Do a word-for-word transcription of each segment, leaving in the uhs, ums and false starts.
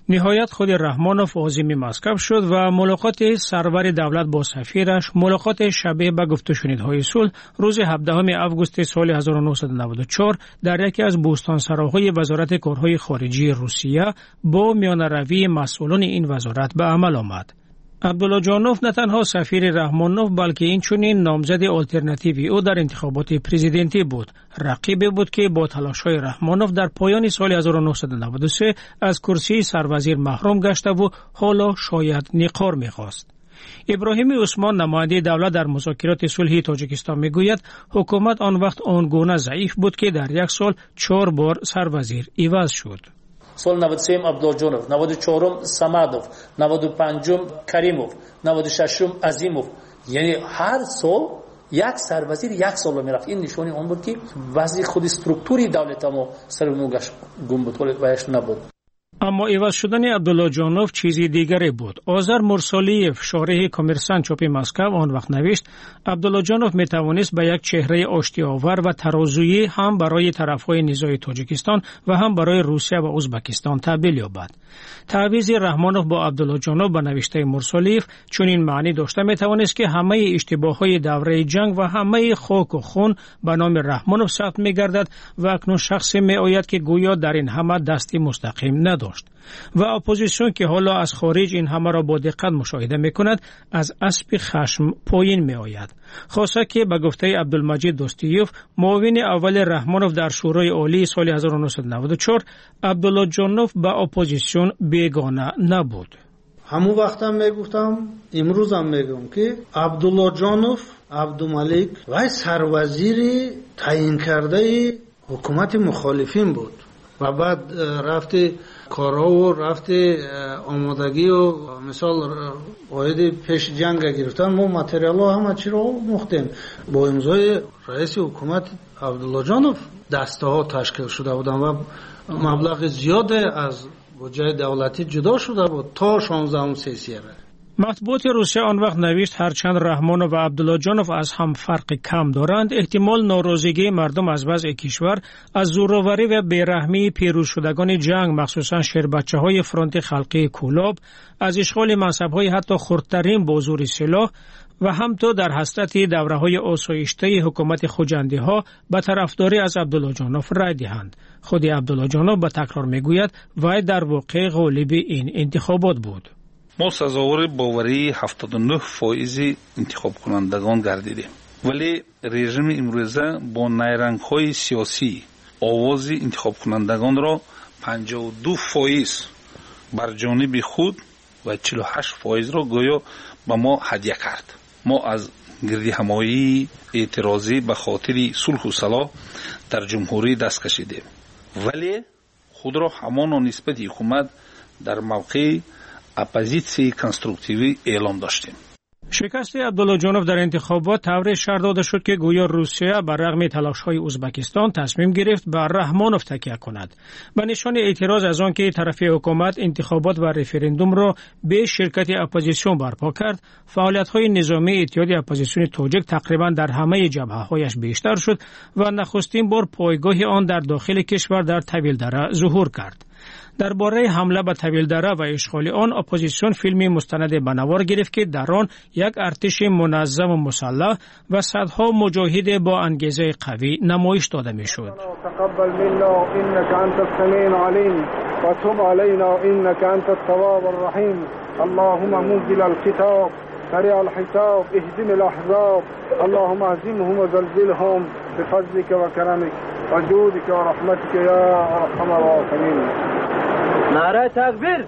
نهایت خود رحمانوف عازم مسکو شد و ملاقات سرور دولت با سفیرش ملاقات شبیه به گفت‌وشنیدهای صلح روز هفدهم آگوست سال هزار و نهصد و نود و چهار در یکی از بوستانسراهای وزارت کارهای خارجی روسیه با میانه‌روی مسئولان این وزارت به عمل آمد. عبدالله جانوف نه تنها سفیر رحمانوف بلکه اینچنین نامزد آلترناتیوی او در انتخابات پرزیدنتی بود. رقیبی بود که با تلاش‌های رحمانوف در پایان سال هزار و نهصد و نود و سه از کرسی سروزیر محروم گشته و حالا شاید نقار می‌خواست. ابراهیم عثمان نماینده دولت در مذاکرات صلحی تاجیکستان میگوید حکومت آن وقت آنگونه ضعیف بود که در یک سال چهار بار سروزیر عوض شد. سال نود و سه عبدالجانوف، نود و چهار سمدوف، نود و پنج کریموف، نود و شش عظیموف. یعنی هر سال یک سروزیر یک سال میرفت. این نشانی آن بود که وضع خود استرکتوری دولت ما سر نوگش گم بود و نبود. اما عوض شدن عبدالله جانوف چیزی دیگری بود. آذر مرسالیف شارح کامرسانت چاپ مسکو آن وقت نوشت عبدالله جانوف می توانست به یک چهره آشتی‌آور و ترازویی هم برای طرفهای نزاع تاجیکستان و هم برای روسیه و ازبکستان تبدیل یابد. تعویض رحمانوف با عبدالله جانوف به نوشته مرسالیف چون این معنی داشته می توانست که همه اشتباههای دوره جنگ و همه خاک و خون به نام رحمانوف ثبت می گردد و اکنون شخصی می آید که گویا در این همه دستی مستقیم نداشت. و اپوزیسیون که حالا از خارج این همه را با دقت مشاهده می کند از اسب خشم پایین می آید. خاصه که به گفته عبدالمجید دوستیوف معاون اول رحمانوف در شورای عالی سال هزار و نهصد و نود و چهار عبدالله جانوف به اپوزیسیون بیگانه نبود. همون وقت هم می گفتم امروز هم می گم که عبدالله جانوف عبدالملک وای سروزیر تعیین کرده حکومت مخالفین بود و بعد رفته کارا و رفته آمادگی و مثال واحد پیش جنگ گرفتن ما متریال ها همه چی رو مختیم با امضای رئیس حکومت عبدالله جانوف دسته ها تشکیل شده بودن و مبلغ زیاد از بودجه دولتی جدا شده بود تا شانزدهم سیسیه. مطبوعات روسیه آن وقت نوشت هرچند رحمانوف و عبدالله جانوف از هم فرق کم دارند احتمال ناراضگی مردم از وضع کشور از زورآوری و بیرحمی پیروز شدگان جنگ مخصوصا شیربچه‌های فرانت خلقی کولاب از اشغال منصب‌های حتی خردترین با زور سلاح و همتا در حسرت دوره‌های آسایشته حکومت خوجندی‌ها به طرفداری از عبدالله جانوف رای دهند. خود عبدالله جانوف به تکرار میگوید وای در واقع غالب این انتخابات بود. ما سزاوار باوری هفتاد و نه فایز انتخاب کنندگان گردیدیم ولی رژیم امروزه با نیرنگ‌های سیاسی آواز انتخاب کنندگان را پنجاه و دو فایز بر جانب خود و چهل و هشت فایز را گویا به ما هدیه کرد. ما از گردی همایی اعتراضی به خاطر صلح و صلاح در جمهوری دست کشیدیم ولی خود را همان نسبت حکومت در موقع اپوزیسیون کنستروکتیوی اعلام داشتیم. شکست عبدالله جانوف در انتخابات طوری شرح داده شد که گویا روسیه بر رغم تلاش‌های ازبکستان تصمیم گرفت بر رحمانوف تکیه کند. به نشان اعتراض از آن که طرف حکومت انتخابات و رفراندوم را به شرکت اپوزیسیون برپا کرد، فعالیت‌های نظامی اتحاد اپوزیسیون تاجیک تقریبا در همه جبهه‌هایش بیشتر شد و نخستین بار پایگاه آن در داخل کشور در طویل‌دره ظهور کرد. درباره حمله به طویل‌دره و اشغال آن اپوزیسیون فیلمی مستند بنوار گرفت که در آن یک ارتش منظم و مسلح و صدها مجاهد با انگیزه قوی نمایش داده میشد. تقبل منا انك انت السميع العليم وتب علينا انك انت التواب الرحيم اللهم منزل الكتاب سريع الحساب اهزم الاحزاب اللهم اهزمهم وزلزلهم بفضلك وكرمك وجودك ورحمتك يا ارحم الراحمين. نعره تکبیر.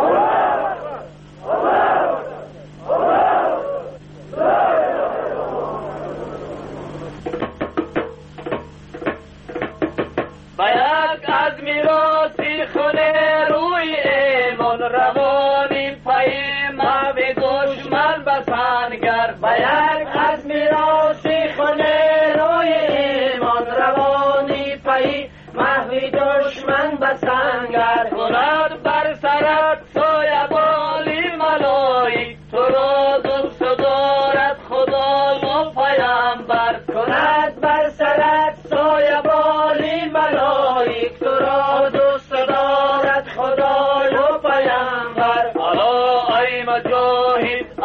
باید از میراثی خونه روی ایمان روانی پای ما به دشمن بسنگر باید از میراثی خونه روی ایمان روانی پای ما به دشمن بسنگر کناد بر سرت سایه بالی ملایی تو را دوست دارد خدا و پیامبر کند بر سرت سایه بالی ملایی تو را دوست دارد خدا و پیامبر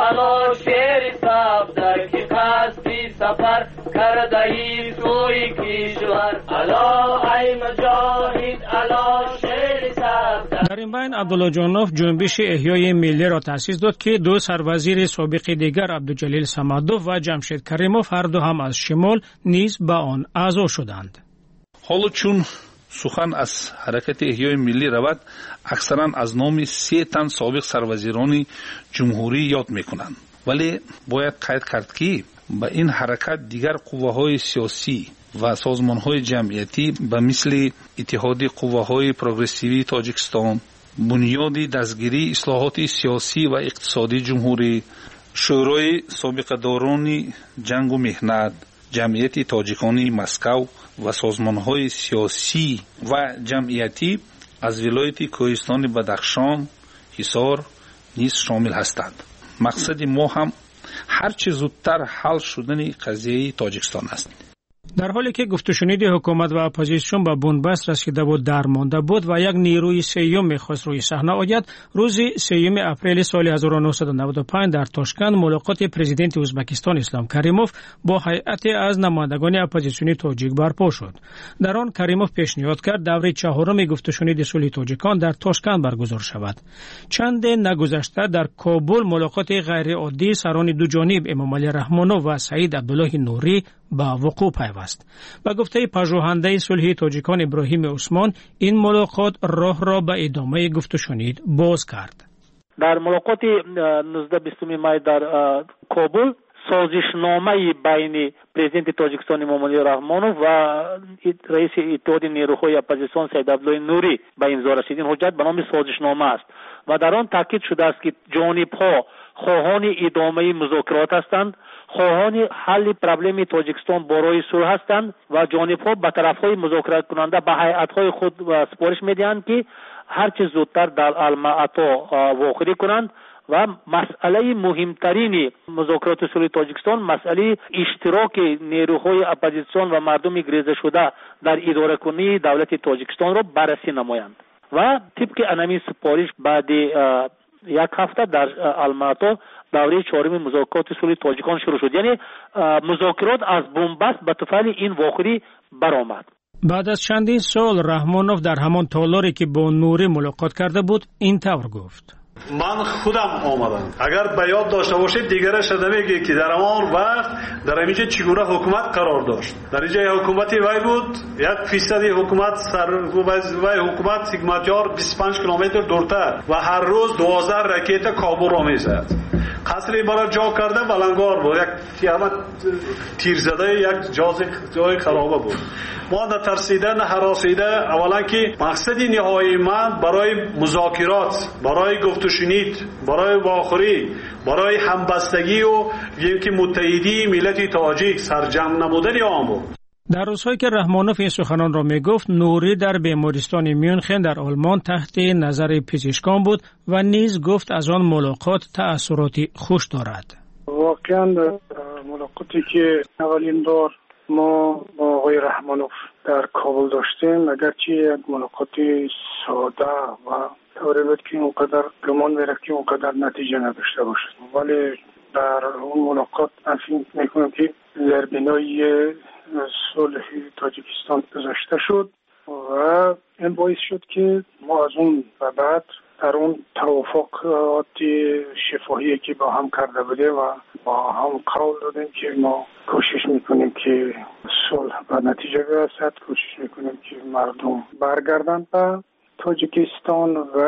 الا شیر صفدر که قصدی سفر کردهی سوی کشور الا ای مجاهد الا شیر صفدر. در این بین عبدالله جانوف جنبش احیای ملی را تأسیس داد که دو سروزیر سابق دیگر عبدالجلیل صمدوف و جمشید کریموف هر دو هم از شمال نیز به آن اعضا شدند. حالا چون سخن از حرکت احیای ملی رود، اکثرا از نام سه تن سابق سروزیران جمهوری یاد میکنند، ولی باید قید کرد که به این حرکت دیگر قوه‌های سیاسی و سازمان‌های جمعیتی به مثل اتحاد قوه‌های پروگرسیوی تاجیکستان، بنیاد دستگیری اصلاحات سیاسی و اقتصادی جمهوری، شورای سابقه‌داران جنگ و مهنت، جمعیت تاجیکانی مسکو و سازمان‌های سیاسی و جمعیتی از ولایت کوهستان بدخشان، حصار نیز شامل هستند. مقصد ما هم هرچه زودتر حل شدن قضیه تاجیکستان است. در حالی که گفت و شنید حکومت و اپوزیسیون به بنبست رسیده بود درمانده بود و یک نیروی سیوم می‌خواست روی صحنه آید، روز سیوم اپریل سال هزار و نهصد و نود و پنج در تاشکند ملاقات پرزیدنت ازبکستان اسلام کریموف با هیئت از نمایندگان اپوزیسیونی تاجیک برپا شد. در آن کریموف پیشنهاد کرد دوره چهارم گفت و شنید صلح تاجیکان در تاشکند برگزار شود. چند نگذشته در کابل ملاقات غیر عادی سران دو جانب امام علی رحمانوف و سعید عبدالله نوری با وقوع پیوست. با گفته پژوهنده صلح تاجیکان ابراهیم عثمان، این ملاقات راه را به ادامه گفت و شنید باز کرد. در ملاقات نوزده بیست می در کابل سازشنامه بین پرزیدنت تاجیکستان امام علی رحمانوف و رئیس اتحاد نیروهای اپوزیسیون سعید عبدالله نوری به امضا رسید. این حجت به نام سازشنامه است و در آن تاکید شده است که جانب‌ها خواهان ادامه مذاکرات هستند، خواهان حل پرابلم تاجیکستان برای صلح هستند و جانب‌ها به طرف‌های مذاکرات کننده به هیئت‌های خود سپارش می‌دهند که هرچه زودتر در المعطا واقع کنند و مسئله مهمترین مذاکرات صلح تاجیکستان مسئله اشتراک نیروهای اپوزیسیون و مردم گریزه شده در اداره کنی دولت تاجیکستان را بررسی نمایند و طبق انمی سپارش بعد یک هفته در المعطا دوره چهارم مذاکرات صلح تاجیکان شروع شد. یعنی مذاکرات از بنبست به طفل این واقعی برآمد. بعد از چندین سال رحمانوف در همان تالاری که با نوری ملاقات کرده بود این طور گفت: من خودم آمدم. اگر به یاد داشته باشید دیگره شده میگه که در همان وقت در اینجا چگونه حکومت قرار داشت. در اینجا حکومتی وای بود، یک فیصد حکومت سر وای حکومت سیگماتیار بیست و پنج کیلومتر دورتر و هر روز دوازده راکت کابل را میزد. قصری برای جا کرده بلنگار بود، یک تیامت تیر زده یک جاز جای خرابه بود. ما نه ترسیده نه هراسیده، اولا که مقصد نهایی من برای مذاکرات، برای گفت و شنید، برای واخری، برای همبستگی و یکی متحدی ملت تاجیک سرجم نمودن آن بود. در روزهایی که رحمانوف این سخنان را می گفت، نوری در بیمارستان میونخن در آلمان تحت نظر پزشکان بود و نیز گفت از آن ملاقات تأثیراتی خوش دارد. واقعا ملاقاتی که اولین بار ما با آقای رحمانوف در کابل داشتیم، اگرچه یک ملاقات ساده و طوری بود که اونقدر گمان میره که اونقدر نتیجه نداشته باشد، ولی در اون ملاقات من فکر میکنم که زربینای صلح تاجیکستان گذاشته شد و این باعث شد که ما از اون و بعد در اون توافقات شفاهی که با هم کرده بودیم و با هم قول دادیم که ما کوشش میکنیم که صلح و نتیجه برسد، کوشش میکنیم که مردم برگردن به تاجیکستان و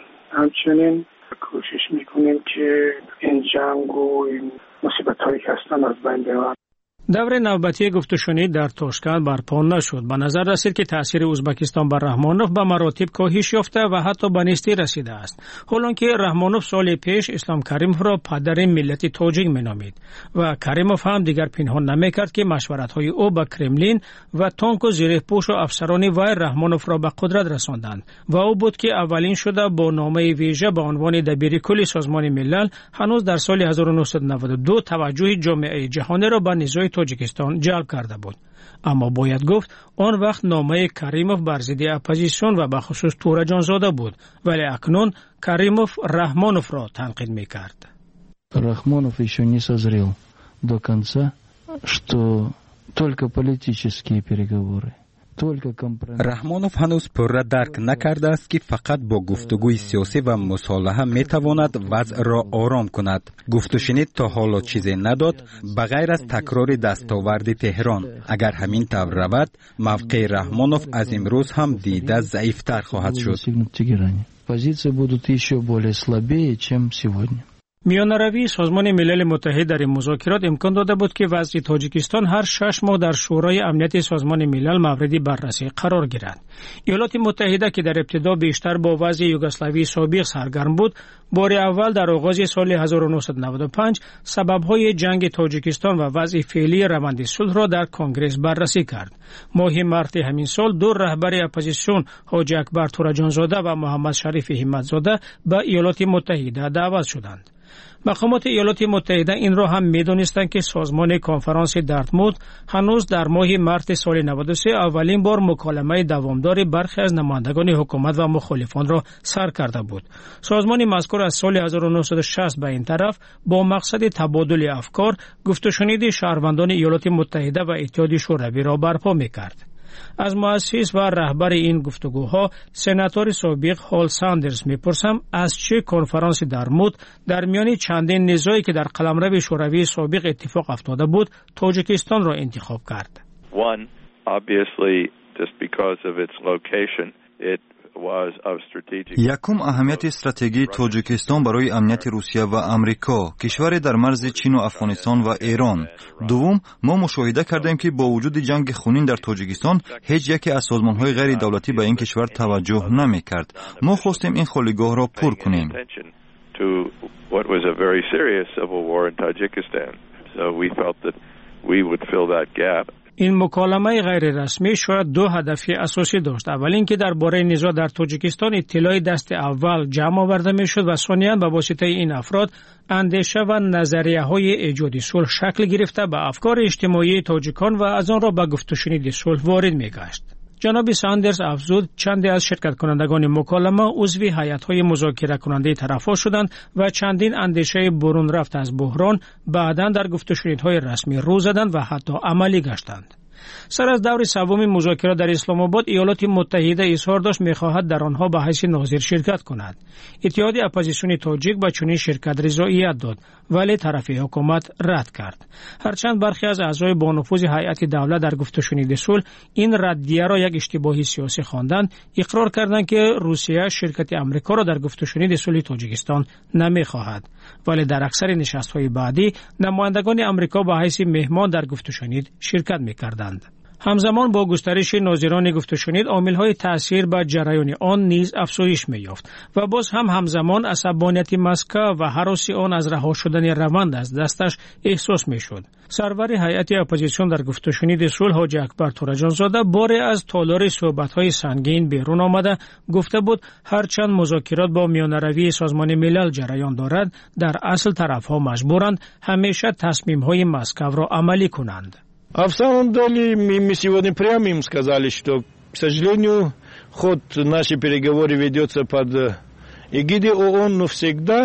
همچنین کوشش میکنیم که این جنگ و این مصیبت هایی که هستن از بین ببرن. دور نوبتی گفت و شنید در تاشکند برپا نشد. به نظر رسید که تاثیر ازبکستان بر رحمانوف به مراتب کاهش یافته و حتی به نیستی رسیده است. حالانکه رحمانوف سال پیش اسلام کریموف را پدر ملت تاجیک مینامید و کریموف هم دیگر پنهان نمیکرد که مشورت‌های او با کرملین و تانک و زیرپوش و افسران وی رحمانوف را به قدرت رساندند و او بود که اولین شده با نامه ویژه به عنوان دبیر کل سازمان ملل هنوز در سال هزار و نهصد و نود و دو توجه جامعه جهانی را به نزاع تاجیکستان جلب کرده بود. اما باید گفت آن وقت نامه کریموف بر ضد اپوزیسیون و به خصوص تورا جانزاده بود، ولی اکنون کریموف رحمانوف را تنقید می‌کرد. Рахмонов еще не созрел до конца, что только политические переговоры. раҳмонов ҳанӯз пурра дарк накардааст ки фақат бо гуфтугӯи сиёсӣ ва мусолиҳа метавонад вазъро ором кунад. гуфтушинид то ҳоло чизе надод ба ғайр аз такрори дастоварди теҳрон. агар ҳамин тавр равад, мавқеи раҳмонов аз имрӯз ҳам дида заифтар хоҳад шуд. Позиции будут еще более слабее, чем сегодня. میانروی سازمان ملل متحد در این مذاکرات امکان داده بود که وضع تاجیکستان هر شش ماه در شورای امنیت سازمان ملل مورد بررسی قرار گیرد. ایالات متحده که در ابتدا بیشتر با وضع یوگسلاوی سابق سرگرم بود، بار اول در آغاز سال هزار و نهصد و نود و پنج سبب‌های جنگ تاجیکستان و وضع فعلی روند صلح را در کنگره بررسی کرد. ماه مارس همین سال دو رهبر اپوزیسیون حاجی اکبر تورجانزاده و محمد شریف همت‌زاده به ایالات متحده دعوت شدند. مقامات ایالات متحده این را هم می‌دانستند که سازمان کنفرانس دارتموت هنوز در ماه مارس سال نود و سه اولین بار مکالمه دوامدار برخی از نمایندگان حکومت و مخالفان را سر کرده بود. سازمان مذکور از سال هزار و نهصد و شصت به این طرف با مقصد تبادل افکار گفت و شنید شهروندان ایالات متحده و اتحاد شوروی را برپا می‌کرد. از مؤسس و رهبر این گفتگوها سناتور سابق هال ساندرز میپرسم از چه کنفرانس دارتموت در میان چندین نزاعی که در قلمرو شوروی سابق اتفاق افتاده بود تاجیکستان را انتخاب کرد. One, obviously, just because of its location, it یکم اهمیت استراتژی تاجیکستان برای امنیت روسیه و آمریکا، کشور در مرز چین و افغانستان و ایران. دوم، ما مشاهده کردیم که با وجود جنگ خونین در تاجیکستان هیچ یکی از سازمان‌های غیر دولتی به این کشور توجه نمی‌کرد. ما خواستیم این خالیگاه را پر کنیم. این مکالمه غیر رسمی شاید دو هدف اساسی داشت. اول اینکه درباره نزاع در تاجیکستان اطلاع دست اول جمع آورده میشد و ثانیاً به واسطه این افراد اندیشه و نظریه‌های ایجاد صلح شکل گرفته به افکار اجتماعی تاجیکان و از آن را به گفت و شنید صلح وارد میگشت. جناب ساندرز افزود چندی از شرکت کنندگان مکالمه عضو هیئت‌های مذاکره کننده طرف‌ها شدند و چندین اندیشه برون رفت از بحران بعداً در گفت و شنیدهای رسمی رو زدند و حتی عملی گشتند. سر از دور سوم مذاکرات در اسلام آباد ایالات متحده اظهار داشت می‌خواهد در آنها به حیث ناظر شرکت کند. اتحاد اپوزیسیون تاجیک به چنین شرکت رضایت داد ولی طرف حکومت رد کرد. هرچند برخی از اعضای با نفوذ هیئت دولت در گفت و شنید صلح این ردیه را یک اشتباهی سیاسی خواندند، اقرار کردند که روسیه شرکت آمریکا را در گفت و شنید صلح تاجیکستان نمی‌خواهد. ولی در اکثر نشست‌های بعدی نمایندگان آمریکا به حیث مهمان در گفت و شنید شرکت می‌کردند. همزمان با گسترش ناظران گفت و شنید عامل‌های تأثیر بر جریان آن نیز افزایش می‌یافت و باز هم همزمان عصبانیت مسکو و هراس آن از رها شدن روند از دستش احساس می‌شد. سرور هیئت اپوزیسیون در گفت و شنید صلح حاجی اکبر تورجانزاده باره از تالار صحبت‌های سنگین بیرون آمده گفته بود هرچند مذاکرات با میانروی سازمان ملل جریان دارد در اصل طرف‌ها مجبورند همیشه تصمیم‌های مسکو را عملی کنند. А в самом деле мы, мы сегодня прямо им сказали, что, к сожалению, ход нашей переговоры ведется под эгидой ООН, но всегда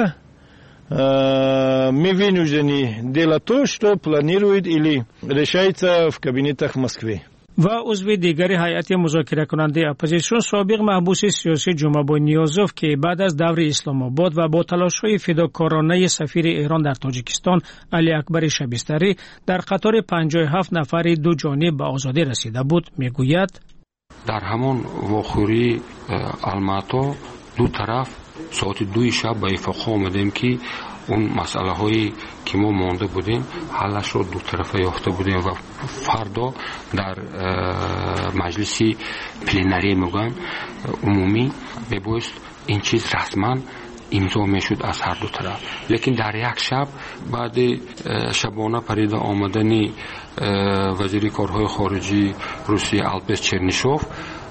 э, мы вынуждены делать то, что планирует или решается в кабинетах Москвы. و عضو دیگری هیئت مذاکره کننده اپوزیسیون سابق محبوس سیاسی جمعه نیازوف که بعد از دور اسلام آباد و با تلاش‌های فداکارانه سفیر ایران در تاجیکستان علی اکبر شبستری در قطار پنجاه و هفت نفر دو جانب به آزادی رسیده بود میگوید در همان واخوری الماتا دو طرف ساعت دوی شب به اتفاق آمدیم که اون مسئله هایی که ما مانده بودیم حلش رو دو طرفه یافته بودیم و فردا در مجلس پلنری میگن عمومی ببایست این چیز رسما امضا میشد از هر دو طرف. لیکن در یک شب بعد شبانه پریده آمدن وزیر کارهای خارجی روسیه الپس چرنیشوف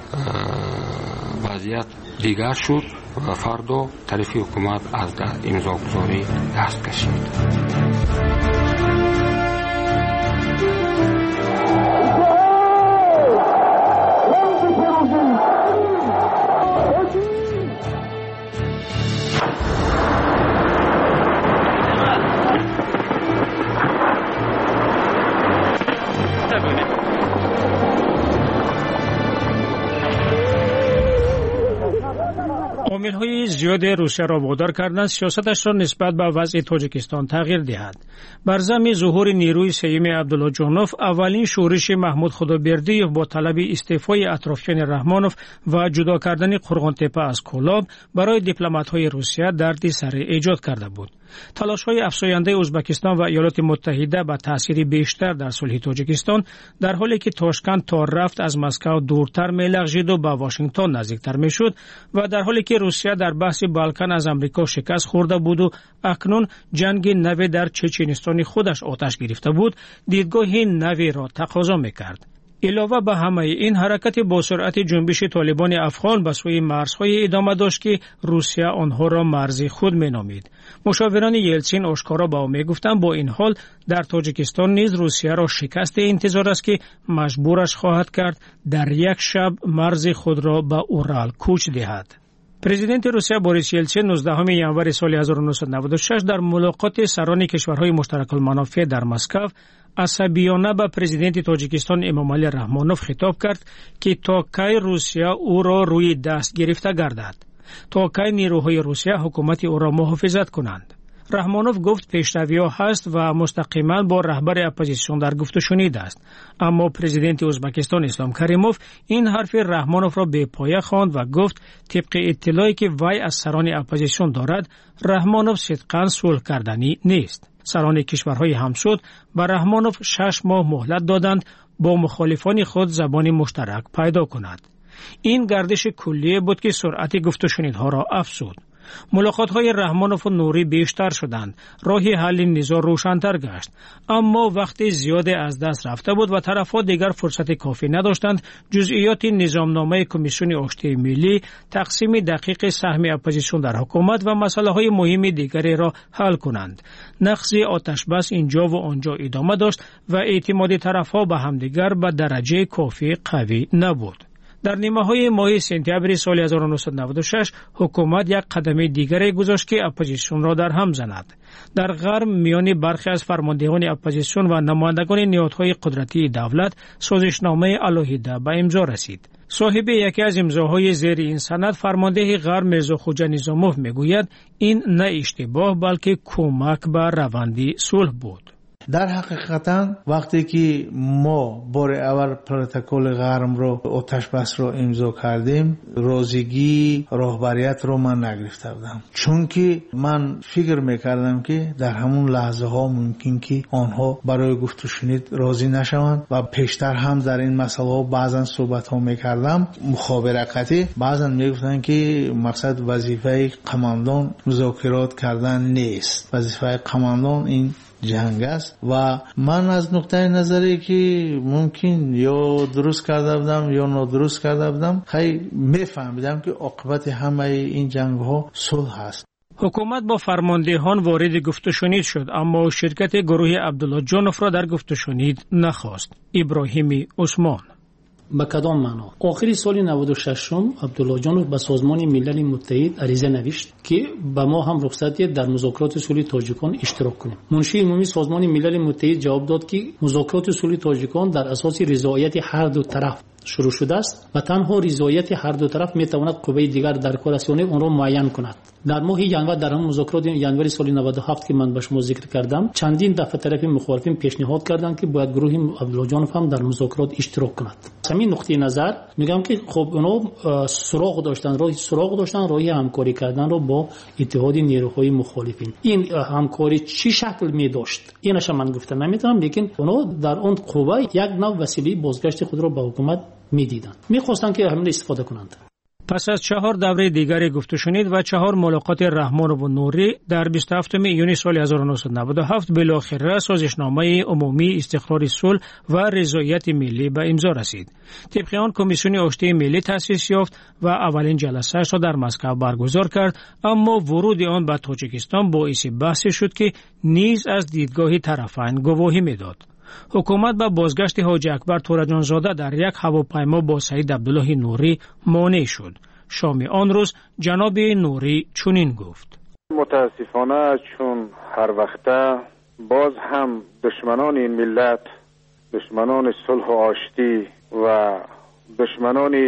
وضعیت دیگر شد و فردا طرف حکومت از امضا گذاری دست کشید. دلایل‌های زیاد روسیه را وادار کردند سیاستش را نسبت به وضع تاجیکستان تغییر دهد. بر ضمن ظهور نیروی سیوم عبدالله جانوف، اولین شورش محمود خدابردیев با طلب استعفای اطرافیان رحمانوف و جدا کردن قرغان‌تپه از کولاب برای دیپلمات‌های روسیه دردی سر ایجاد کرده بود. تلاش‌های افزاینده ازبکستان و ایالات متحده به تأثیر بیشتر در صلح تاجیکستان، در حالی که تاشکند تا رفت از مسکو دورتر می‌لغزید و به واشنگتن نزدیکتر می‌شد و در حالی که روسیه در بحث بالکان از امریکا شکست خورده بود و اکنون جنگ نو در چچنستان خودش آتش گرفته بود، دیدگاه نوی را تقاضا می‌کرد. علاوه بر همه این، حرکت با سرعت جنبش طالبان افغان به سوی مرزهای ادامه داشت که روسیه آنها را مرز خود مینامید. مشاوران یلتسین آشکارا به او میگفتند با این حال در تاجیکستان نیز روسیه را شکست انتظار است که مجبورش خواهد کرد در یک شب مرز خود را به اورال کوچ دهد. پرزیدنت روسیه بوریس یلتسین نوزدهم ژانویه سال هزار و نهصد و نود و شش در ملاقات سران کشورهای مشترک المنافع در مسکو عصبیانه به پرزیدنت تاجیکستان امامعلی رحمانوف خطاب کرد که تا کی روسیه او را روی دست گرفته گردد، تا کی نیروهای روسیه حکومت او را محافظت کنند. رحمانوف گفت پیشروی‌ها هست و مستقیما با رهبر اپوزیسیون در گفت و شنید است، اما پرزیدنت ازبکستان اسلام کریموف این حرف رحمانوف را بی پایه خواند و گفت طبق اطلاعی که وی از سران اپوزیسیون دارد، رحمانوف صدقاً صلح کردنی نیست. سران کشورهای همسود به رحمانوف شش ماه مهلت دادند با مخالفان خود زبان مشترک پیدا کند. این گردش کلیه بود که سرعت گفت و شنیدها را افزود. ملاقات‌های رحمانوف و نوری بیشتر شدند، راه حل نزاع روشن‌تر گشت، اما وقت زیاد از دست رفته بود و طرف‌ها دیگر فرصت کافی نداشتند جزئیات نظامنامه کمیسیون آشتی ملی، تقسیم دقیق سهم اپوزیسیون در حکومت و مسائل مهم دیگری را حل کنند. نقض آتش بس اینجا و آنجا ادامه داشت و اعتماد طرف‌ها به همدیگر به درجه کافی قوی نبود. در نیمه‌های ماه سپتامبر سال هزار و نهصد و نود و شش حکومت یک قدم دیگری گذاشت که اپوزیسیون را در هم زند. در غرب میان برخی از فرماندهان اپوزیسیون و نمایندگان نهادهای قدرتی دولت سازشنامه علیحده به امضا رسید. صاحب یکی از امضاهای زیر این سند، فرمانده غرب میرزا خوجا نظاموف میگوید این نه اشتباه بلکه کمک به روند صلح بود. در حقیقتا وقتی که ما بار اول پروتکل غرم رو آتش بس رو امضا کردیم، روزگی راهبریت رو من نگرفته بودم، چون که من فکر میکردم که در همون لحظه ها ممکن که آنها برای گفت و شنید راضی نشوند و پیشتر هم در این مسئله ها بعضا صحبت ها میکردم مخابراتی، بعضا میگفتن که مقصد وظیفه قماندان مذاکرات کردن نیست، وظیفه قماندان این جنگ است و من از نقطه نظری که ممکن یا درست کرده بودم یا نادرست کرده بودم خیلی میفهمیدم که عاقبت همه این جنگ ها صلح است. حکومت با فرماندهان وارد گفت و شنید شد، اما شرکت گروه عبدالله جانوف را در گفت و شنید نخواست. ابراهیم عثمان. به کدام معنا؟ آخر سال نود و شش عبدالله جانوف به سازمان ملل متحد عریضه نوشت که به ما هم رخصت در مذاکرات صلح تاجیکستان اشتراک کنیم. منشی عمومی سازمان ملل متحد جواب داد که مذاکرات صلح تاجیکستان در اساس رضایت هر دو طرف شروع شده است و تنها رضایت هر دو طرف میتواند قوه دیگر در کار رسانی آن را معین کند. در ماه ژانویه در هم مذاکرات ژانویه سال نود و هفت که من به شما ذکر کردم، چندین دفعه طرف مخالفین پیشنهاد کردند که باید گروه عبدالله جانوف هم در مذاکرات اشتراک کند. از همین نقطه نظر میگم که خب اونا سراغ داشتن، راه سراغ داشتن راهی همکاری کردن رو با اتحاد نیروهای مخالفین. این همکاری چی شکل می داشت اینش من گفتم نمیتونم، لیکن اونا در اون قوه یک نوع وسیله بازگشت خود را به حکومت میدیدند، میخواستند که همین استفاده کنند. پس از چهار دوره دیگری گفت و شنید و چهار ملاقات رحمانوف و نوری در بیست و هفتم ایونی سال هزار و نهصد و نود و هفت بالاخره سازشنامه عمومی استقرار صلح و رضایت ملی به امضا رسید. طبق آن کمیسیون آشتی ملی تأسیس یافت و اولین جلسه‌اش را در مسکو برگزار کرد، اما ورود آن به تاجیکستان باعث بحث شد که نیز از دیدگاه طرفین گواهی میداد. حکومت با بازگشت حاجی اکبر تورجان زاده در یک هواپیما با سید عبدالله نوری مانع شد. شام آن روز جناب نوری چنین گفت: متاسفانه چون هر وقته باز هم دشمنان این ملت، دشمنان صلح و آشتی و دشمنان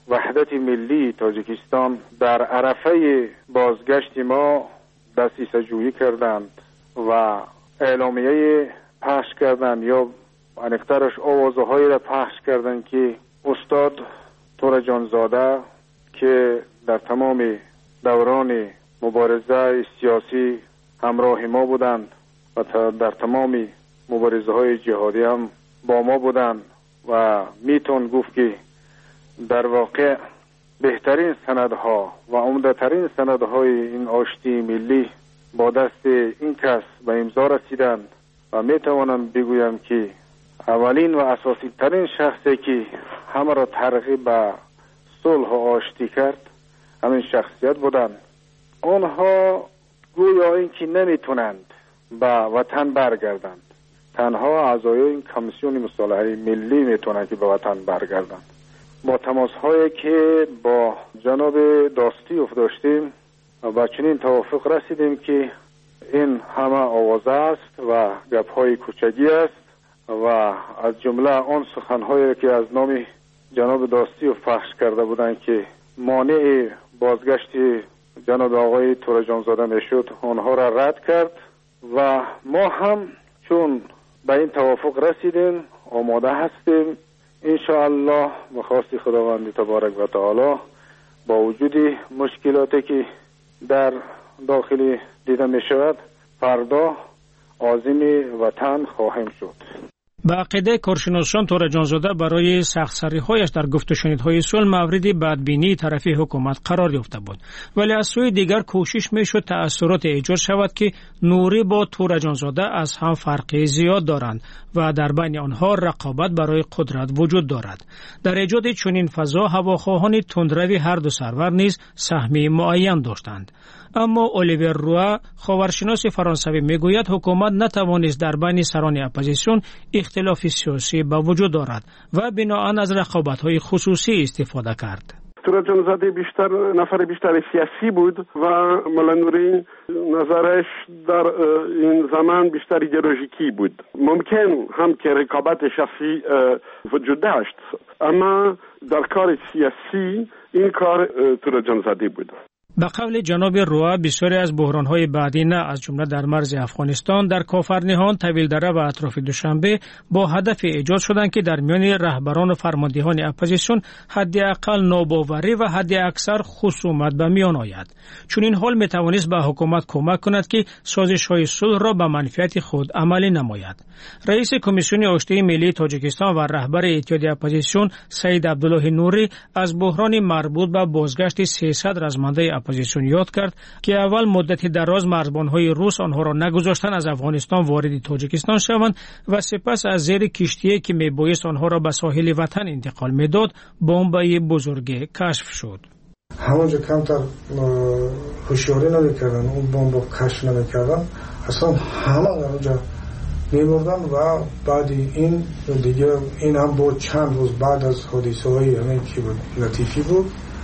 وحدت ملی تاجیکستان در عرفه بازگشت ما دستیسه جویی کردند و اعلامیه پخش کردند یا انکترش آوازهایی را پخش کردند که استاد تور جانزاده که در تمام دوران مبارزه سیاسی همراه ما بودند و در تمام مبارزه های جهادی هم با ما بودند و میتون گفت که در واقع بهترین سندها و عمده‌ترین سندهای این آشتی ملی با دست این کس به امضا رسیدند و میتوانم بگویم که اولین و اساسی ترین شخصی که همه را ترغیب به صلح و آشتی کرد همین شخصیت بودند. آنها گویا اینکه نمیتونند به وطن برگردند، تنها اعضای این کمیسیون مصالحه ملی میتونند که به وطن برگردند. با تماس هایی که با جناب داستیوف داشتیم و با چنین توافق رسیدیم که این همه آوازه است و گپ های کوچگی است و از جمله آن سخن هایی که از نام جناب داستیوف پخش کرده بودند که مانع بازگشت جناب آقای تور جانزاده میشد آنها را رد کرد و ما هم چون به این توافق رسیدیم آماده هستیم انشاءالله بخواست خداوند تبارک و تعالی با وجود مشکلاتی که در داخل دیده می شود فردا عازم وطن خواهیم شد. به عقیده کارشناسان تور جانزاده برای سخت‌سری‌هایش در گفت و شنیدهای صلح مورد بدبینی طرفی حکومت قرار یافته بود، ولی از سوی دیگر کوشش میشد تأثیرات ایجاد شود که نوری با تور جانزاده از هم فرقی زیاد دارند و در بین آنها رقابت برای قدرت وجود دارد. در ایجاد چنین فضا هواخواهان تندروی هر دو سرور نیز سهمی معین داشتند. اما الیور روا خاورشناس فرانسوی میگوید حکومت نتوانست در بین سران اپوزیسیون اختلاف سیاسی به وجود دارد و بناهن از رقابت‌های خصوصی استفاده کرد. تور جانزاده بیشتر نفر بیشتر سیاسی بود و مولا نوری نظرش در این زمان بیشتر ایدئولوژیکی بود. ممکن هم که رقابت شخصی وجود داشت اما در کار سیاسی این کار تور جانزاده بود. به قول جناب روا بسیاری از بحران‌های بعدی نه از جمله در مرز افغانستان، در کافرنهان، طویلدره و اطراف دوشنبه با هدف ایجاد شدند که در میان رهبران و فرماندهان اپوزیسیون حداقل ناباوری و حداکثر خصومت به میان آید. چون این حال میتوانست به حکومت کمک کند که سازش‌های صلح را به منفعت خود عملی نماید. رئیس کمیسیون آشتی ملی تاجیکستان و رهبر اتحاد اپوزیسیون سید عبدالله نوری از بحران مربوط به بازگشت سیصد رزمنده اپوزیسیون یاد کرد که اول مدتی دراز مرزبان‌های روس آنها را نگذاشتند از افغانستان وارد تاجیکستان شوند و سپس از زیر کشتی که میبایست آنها را به ساحل وطن انتقال میداد بمب بزرگ کشف شد. همونجا کمتر هوشیاری نمیکردن، اون بمب کشف نمیکردن، اصلا همه اونجا میبردن و بعد این دیگه این هم بود چند روز بعد از حادثه های همین که لطیفی بود.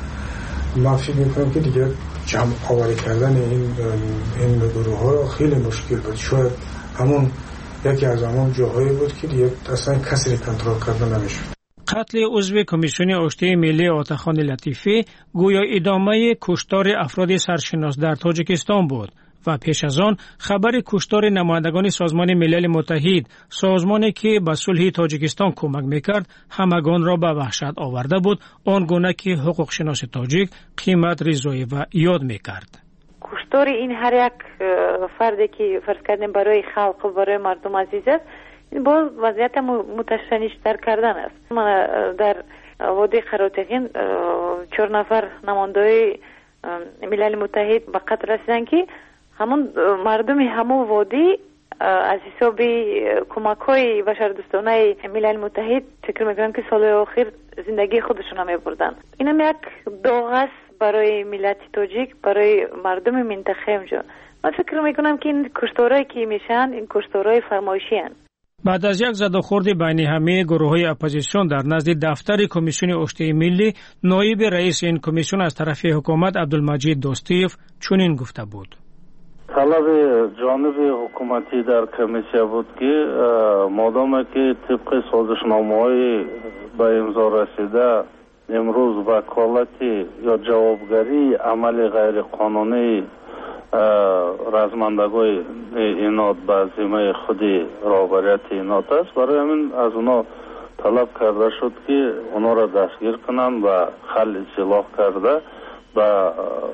ما فکر میکنم که دیگه جمع آوری کردن این این گروه ها را خیلی مشکل بود. شاید همون یکی از همون جاهایی بود که دیگه اصلا کسی کنترل کردن نمیشد. قتل عضو کمیسیون آشتی ملی عطاخان لطیفی گویا ادامه کشتار افراد سرشناس در تاجیکستان بود و پیش از آن خبر کشتار نمایندگان سازمان ملل متحد، سازمانی که به صلح تاجیکستان کمک میکرد، همگان را به وحشت آورده بود، آنگونه که حقوق شناس تاجیک قیمت رضایی و یاد میکرد. کشتار این هر یک فردی که فرض کردیم برای خلق و برای مردم عزیز است، این باز وضعیت متشنج‌تر کردن است. من در وادی قراتگین چهار نفر نماینده ملل متحد به قتل رسیدن که همون مردم همون وادی از حساب کمک های بشردوستانه ملل متحد فکر میکنم که سال آخر زندگی خودشون هم میبردن. اینم یک داغ است برای ملت تاجیک، برای مردم منطقه اونجا. من فکر میکنم که این کشتارهایی که میشن این کشتارهای فرمایشی هستند. بعد از یک زدوخورد بین همه گروه‌های اپوزیسیون در نزد دفتر کمیسیون آشتی ملی، نایب رئیس این کمیسیون از طرف حکومت عبدالمجید داستیوف چنین گفته بود: طلب جانب حکومتی در کمیسیون بود که مادام که طبق سازشنامه‌های به امضا رسیده امروز وکالتی یا جوابگری عمل غیر قانونی رزمندگوی اینات به ذمه خودی رهبریت اینات است. برای همین از اونا طلب کرده شد که اونا را دستگیر کنند و خل اصلاح کرده و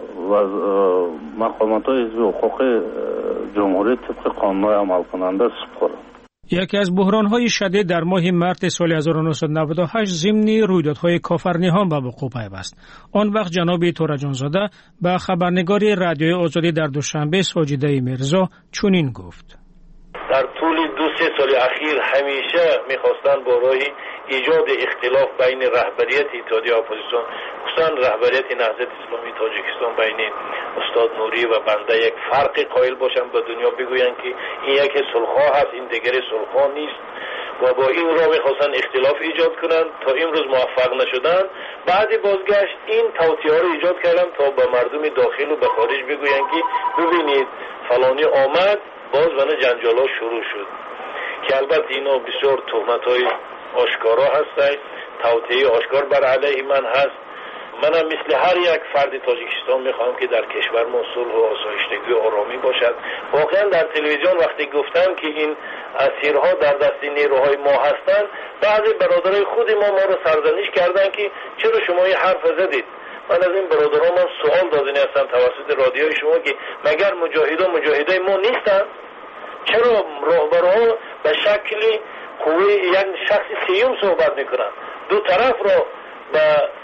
مقامات حزب حقوق جمهوری طبق قانون عمل کننده سپرد. یکی از بحران‌های شدید در ماه مارس سال هزار و نهصد و نود و هشت ضمن رویدادهای کافرنهان به وقوع پیوست. آن وقت جناب تورجانزاده به خبرنگاری رادیوی آزادی در دوشنبه ساجده میرزا چنین گفت: در طول دو سه سال اخیر همیشه می‌خواستند با راه ایجاد اختلاف بین رهبریت اتحادیه اپوزیسیون خصوصا رهبریت نهضت اسلامی تاجیکستان بین استاد نوری و بنده یک فرق قائل باشند، به دنیا بگویند که این یک صلح‌ها هست، این دیگر صلح‌ها نیست و با این راه می‌خواستند اختلاف ایجاد کنند. تا امروز موفق نشدند. بعد بازگشت این توطئه‌ها رو ایجاد کردند تا به مردم داخل و به خارج بگویند که ببینید فلانی آمد، باز ونه جنجالا شروع شد که البته اینا بسیار تهمت‌های آشکارا هستند. توطئه آشکار بر علیه من هست. منم مثل هر یک فرد تاجیکستان میخوام که در کشور ما صلح و آسایشتگی و آرامی باشد. واقعا در تلویزیون وقتی گفتم که این اسیرها در دست نیروهای ما هستند، بعضی برادرای خود ما ما رو سرزنش کردن که چرا شما این حرف زدید. من از این برادران من سوال دادنی هستم توسط رادیوی شما که مگر مجاهدان مجاهدای ما نیستن؟ چرا راهبرها به شکل قوی یک شخص سیوم صحبت میکنن؟ دو طرف را به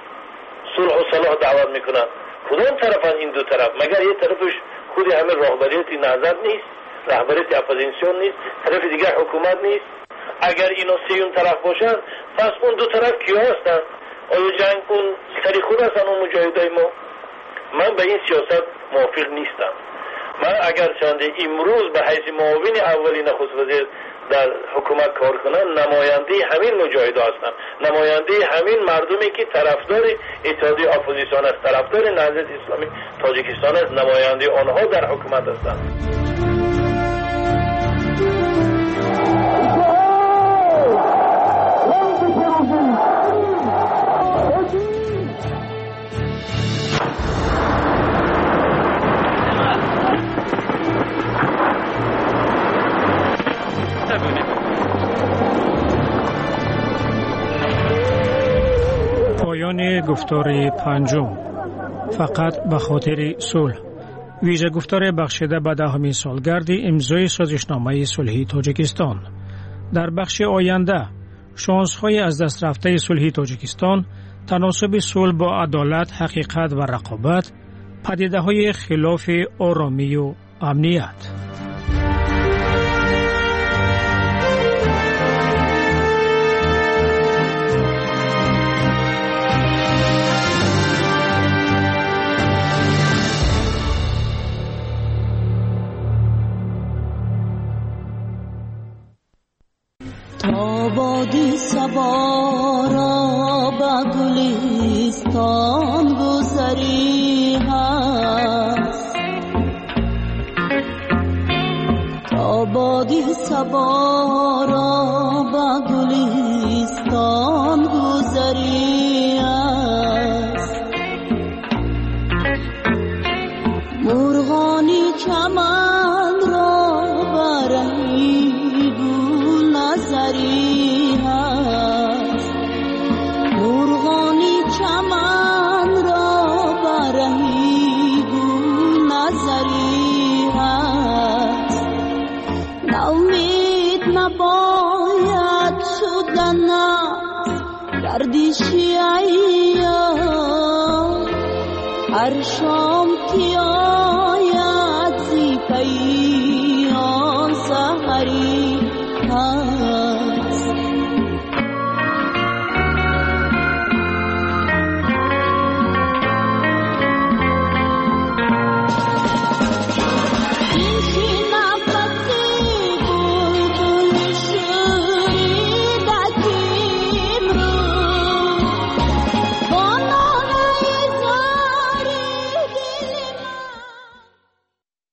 صلح و صلاح دعوت میکنن. کدام طرفن این دو طرف؟ مگر یه طرفش خود همه راهبریت نهضت نیست؟ رهبریت اپوزیسیون نیست؟ طرف دیگر حکومت نیست؟ اگر اینا سیوم طرف باشن پس اون دو طرف کیا هستن؟ آیا جنگ اون سری خود هستن اون مجاهدای ما؟ من به این سیاست موافق نیستم. من اگر چنده امروز به حیث معاون اولی نخست وزیر در حکومت کار کنم، نماینده همین مجاهدا هستم، نماینده همین مردمی که طرفدار اتحادیه اپوزیسیون است، طرفدار نهضت اسلامی تاجیکستان است، نماینده آنها در حکومت هستند. پایان گفتار پنجم، فقط به خاطر صلح. ویژه گفتار بخشیده به دهمین سالگرد امضای سازشنامه صلحی تاجیکستان. در بخش آینده شانس‌های از دست رفته صلحی تاجیکستان، تناسب صلح با عدالت، حقیقت و رقابت، پدیده‌های خلاف آرامی و امنیت. آبادی سوارا با گلستان گذری هست، آبادی سوارا با گلستان گذری هست، مرغانی چمن را برهی نظری هست، مرغانی چمن را برهی گل نظری هست، نومید نباید شدن گردشی ایام، هر شام کیا